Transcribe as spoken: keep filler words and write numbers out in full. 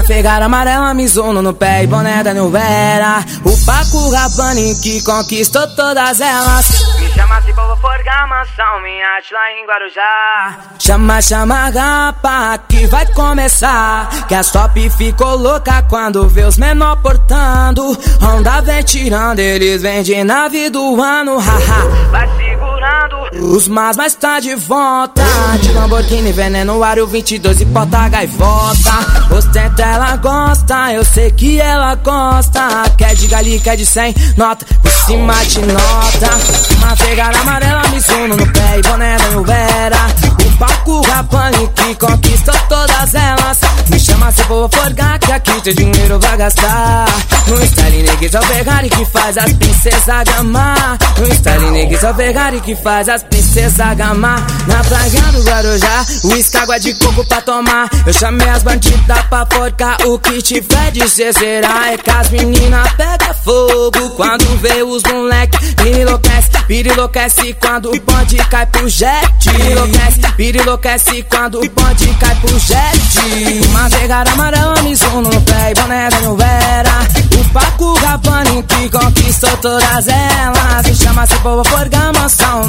Mafegara amarela, Mizuno no pé e boné da New Era. O Paco Rabanne que conquistou todas elas. Me chama se for forgar mansão, minha arte lá em Guarujá. Chama, chama rapa que vai começar. Que as top ficou louca quando vê os menor portando. Honda vem tirando, eles vêm de nave do ano, haha. Vai segurando. Os mas mas tá de volta. De Lamborghini, veneno, Ario vinte e dois e porta gaivota. Ostenta ela gosta, eu sei que ela gosta. Quer de gali, quer de cem, nota, por cima de nota. Mafegara amarela, Mizuno no pé e boné da New Era. O Paco Rabanne que conquistou todas elas. Me chama se for forgar que aqui teu dinheiro vai gastar. No style negues é o Ferrari que faz as princesas gamar. No style negues é o Ferrari que faz as princesas gamar. Na praia do Guarujá, uísque, água de coco pra tomar. Eu chamei as bandidas pra forcar. O que tiver de ser será. É que as meninas pegam fogo quando vê os moleque. Enlouquece, vira enlouquece quando o bonde cai pro jet. Enlouquece, vira enlouquece quando o bonde cai pro jet. Mafegara amarela, Mizuno no pé e boné da New Era. O Paco Rabanne que conquistou todas elas. Me chama se for forgar mansão.